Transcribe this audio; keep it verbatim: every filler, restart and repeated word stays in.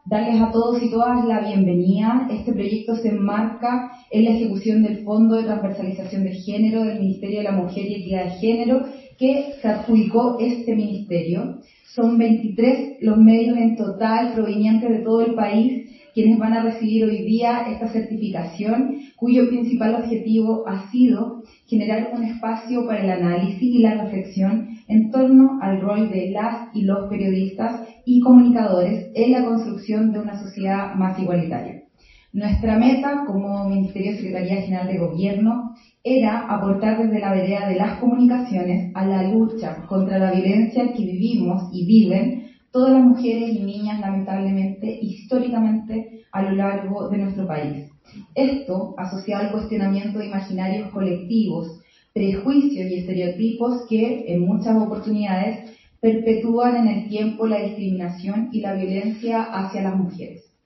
darles a todos y todas la bienvenida. Este proyecto se enmarca en la ejecución del Fondo de Transversalización de Género del Ministerio de la Mujer y Equidad de Género, que se adjudicó este ministerio. Son veintitrés los medios en total provenientes de todo el país quienes van a recibir hoy día esta certificación, cuyo principal objetivo ha sido generar un espacio para el análisis y la reflexión en torno al rol de las y los periodistas y comunicadores en la construcción de una sociedad más igualitaria. Nuestra meta como Ministerio de Secretaría General de Gobierno era aportar desde la vereda de las comunicaciones a la lucha contra la violencia que vivimos y viven todas las mujeres y niñas, lamentablemente, históricamente, a lo largo de nuestro país. Esto, asociado al cuestionamiento de imaginarios colectivos, prejuicios y estereotipos que, en muchas oportunidades, perpetúan en el tiempo la discriminación y la violencia hacia las mujeres.